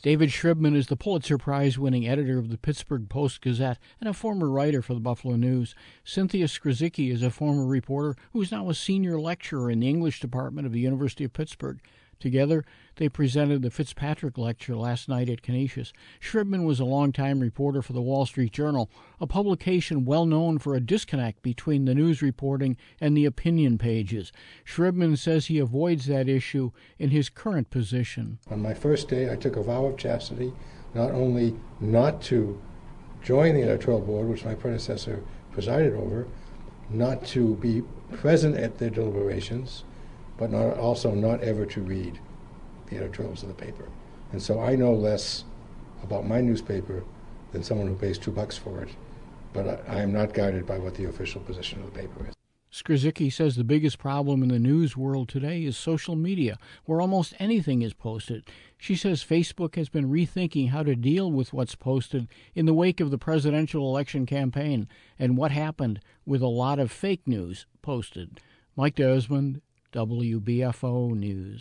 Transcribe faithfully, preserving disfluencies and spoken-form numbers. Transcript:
David Shribman is the Pulitzer Prize-winning editor of the Pittsburgh Post-Gazette and a former writer for the Buffalo News. Cynthia Skrzicki is a former reporter who is now a senior lecturer in the English department of the University of Pittsburgh. Together, they presented the Fitzpatrick Lecture last night at Canisius. Shribman was a longtime reporter for the Wall Street Journal, a publication well known for a disconnect between the news reporting and the opinion pages. Shribman says he avoids that issue in his current position. On my first day, I took a vow of chastity, not only not to join the editorial board, which my predecessor presided over, not to be present at their deliberations, but not, also not ever to read the editorials of the paper. And so I know less about my newspaper than someone who pays two bucks for it, but I, I am not guided by what the official position of the paper is. Skrzicki says the biggest problem in the news world today is social media, where almost anything is posted. She says Facebook has been rethinking how to deal with what's posted in the wake of the presidential election campaign and what happened with a lot of fake news posted. Mike Desmond, W B F O News.